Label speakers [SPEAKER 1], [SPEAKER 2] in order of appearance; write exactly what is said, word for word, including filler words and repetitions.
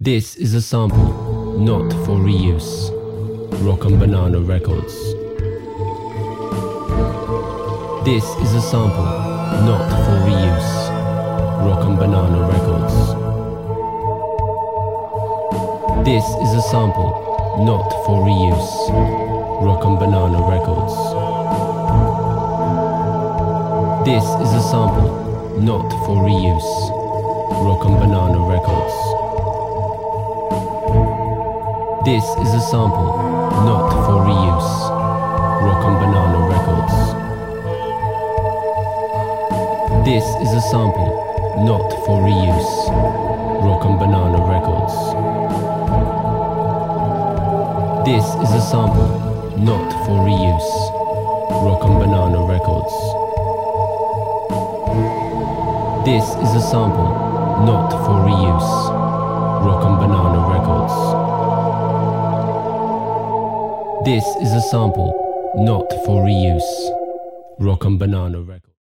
[SPEAKER 1] This is a sample, not for reuse. Rock and Banana Records. This is a sample, not for reuse. Rock and Banana Records. This is a sample, not for reuse. Rock and Banana Records. This is a sample, not for reuse. Rock and Banana Records. This is a sample, not for reuse. Rock and Banana Records. This is a sample, not for reuse. Rock and Banana Records. This is a sample, not for reuse. Rock and Banana Records. This is a sample, not for reuse. Rock and Banana Records. This is a sample, not for reuse. Rock and Banana Records.